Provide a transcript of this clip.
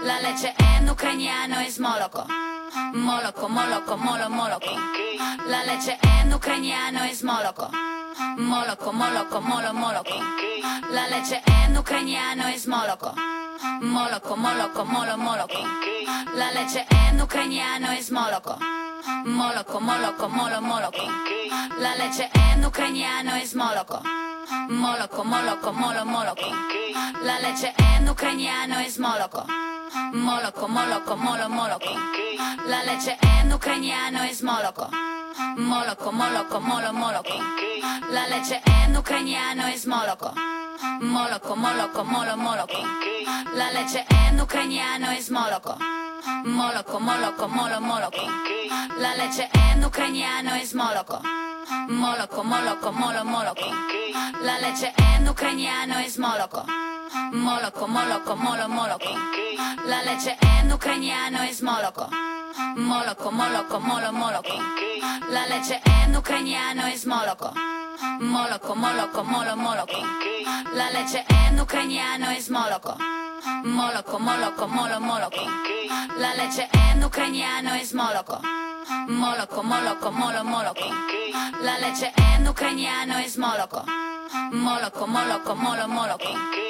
La leche en ucraniano es moloko. Moloko, moloko, moloko. La leche en ucraniano es moloko. Moloko, moloko, moloko. La leche en ucraniano es moloko. Moloko, moloko, moloko. La leche en ucraniano es moloko. Moloko, moloko, moloko. La leche en ucraniano es moloko. Moloko, moloko, moloko. La leche en ucraniano es moloko. Moloko, moloko, moloko. La leche en ucraniano es moloko. Moloko, moloko, moloko. La leche en ucraniano es moloko. Moloko, moloko, moloko. La leche en ucraniano es moloko. Moloko, moloko, moloko. La leche en ucraniano es moloko. Moloko, moloko, moloko. La leche en ucraniano es moloko. Moloko, moloko, moloko. La leche en ucraniano es moloko. Moloko, moloko, moloko. La leche en ucraniano es moloko. Moloko, moloko, moloko. La leche en ucraniano es moloko. Moloko, moloko, moloko. La leche en ucraniano es moloko. Moloko, moloko, moloko. La leche en ucraniano es moloko. Moloko, moloko, moloko.